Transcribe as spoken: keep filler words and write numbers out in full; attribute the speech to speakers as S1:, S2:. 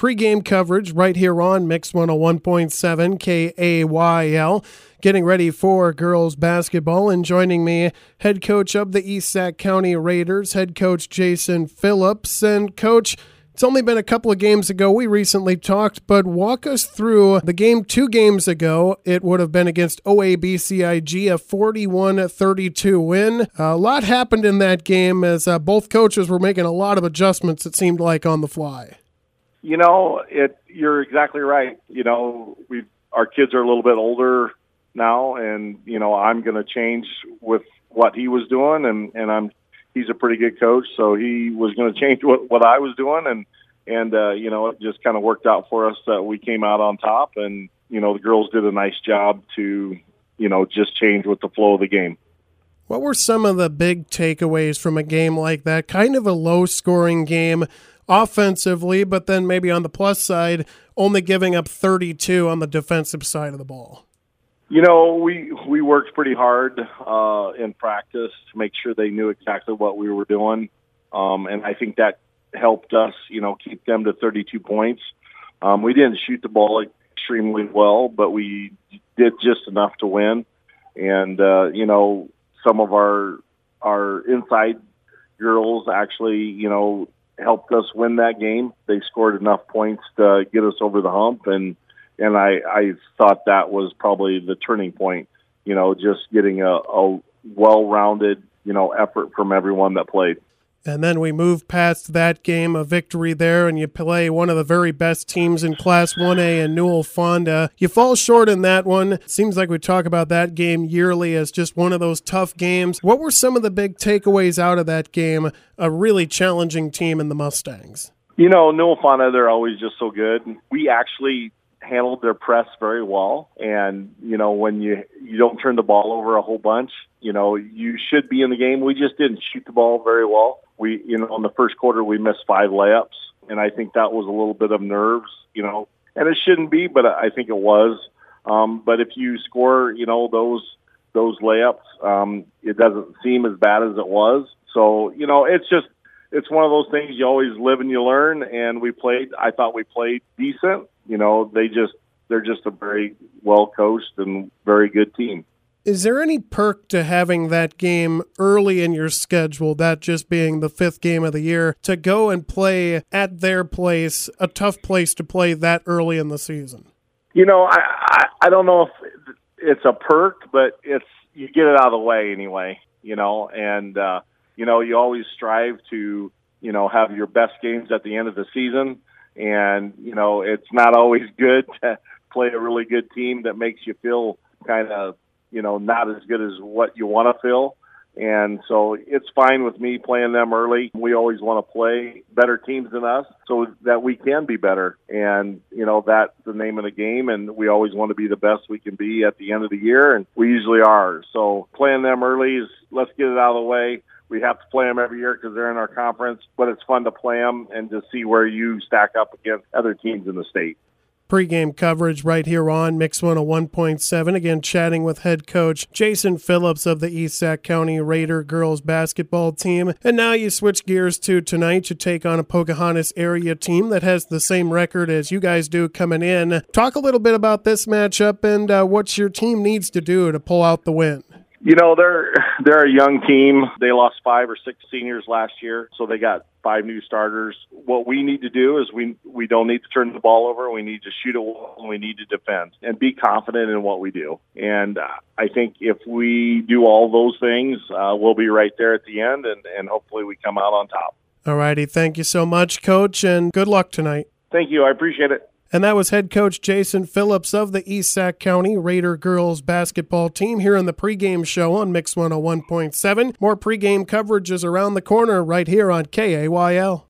S1: pregame coverage right here on Mix one oh one point seven K A Y L. Getting ready for girls basketball, and joining me, head coach of the East Sac County Raiders, head coach Jason Phillips. And Coach, it's only been a couple of games ago we recently talked, but walk us through the game two games ago. It would have been against O A B C I G, a forty-one thirty-two win. A lot happened in that game as uh, both coaches were making a lot of adjustments, it seemed like, on the fly.
S2: You know, it. You're exactly right. You know, we our kids are a little bit older now, and you know, I'm going to change with what he was doing, and and I'm he's a pretty good coach, so he was going to change what what I was doing, and and uh, you know, it just kind of worked out for us that we came out on top, and you know, the girls did a nice job to you know just change with the flow of the game.
S1: What were some of the big takeaways from a game like that? Kind of a low-scoring game offensively, but then maybe on the plus side, only giving up thirty-two on the defensive side of the ball.
S2: You know, we we worked pretty hard uh, in practice to make sure they knew exactly what we were doing, um, and I think that helped us, you know, keep them to thirty-two points. Um, we didn't shoot the ball extremely well, but we did just enough to win. And uh, you know, some of our our inside girls actually, you know, helped us win that game. They scored enough points to get us over the hump, and and I, I thought that was probably the turning point, you know, just getting a, a well-rounded, you know, effort from everyone that played.
S1: And then we move past that game, a victory there, and you play one of the very best teams in Class one A in Newell Fonda. You fall short in that one. It seems like we talk about that game yearly as just one of those tough games. What were some of the big takeaways out of that game? A really challenging team in the Mustangs.
S2: You know, Newell Fonda, they're always just so good. We actually handled their press very well, and you know, when you you don't turn the ball over a whole bunch, you know, you should be in the game. We just didn't shoot the ball very well. We, you know, in the first quarter we missed five layups, and I think that was a little bit of nerves, you know, and it shouldn't be, but I think it was. Um, but if you score, you know, those those layups, um, it doesn't seem as bad as it was. So, you know, it's just it's one of those things you always live and you learn. And we played. I thought we played decent. You know, they just they're just a very well coached and very good team.
S1: Is there any perk to having that game early in your schedule, that just being the fifth game of the year, to go and play at their place, a tough place to play that early in the season?
S2: You know, I I, I don't know if it's a perk, but it's you get it out of the way anyway. You know, and uh, you know, you always strive to you know have your best games at the end of the season. And, you know, it's not always good to play a really good team that makes you feel kind of, you know, not as good as what you want to feel. And so it's fine with me playing them early. We always want to play better teams than us so that we can be better. And, you know, that's the name of the game. And we always want to be the best we can be at the end of the year. And we usually are. So playing them early is let's get it out of the way. We have to play them every year because they're in our conference, but it's fun to play them and to see where you stack up against other teams in the state.
S1: Pre-game coverage right here on Mix one oh one point seven. Again, chatting with head coach Jason Phillips of the East Sac County Raider girls basketball team. And now you switch gears to tonight. You take on a Pocahontas area team that has the same record as you guys do coming in. Talk a little bit about this matchup and uh, what your team needs to do to pull out the win.
S2: You know, they're they're a young team. They lost five or six seniors last year, so they got five new starters. What we need to do is we we don't need to turn the ball over. We need to shoot it well, and we need to defend and be confident in what we do. And uh, I think if we do all those things, uh, we'll be right there at the end, and, and hopefully we come out on top.
S1: All righty. Thank you so much, Coach, and good luck tonight.
S2: Thank you. I appreciate it.
S1: And that was head coach Jason Phillips of the East Sac County Raider girls basketball team here in the pregame show on Mix one oh one point seven. More pregame coverage is around the corner right here on K A Y L.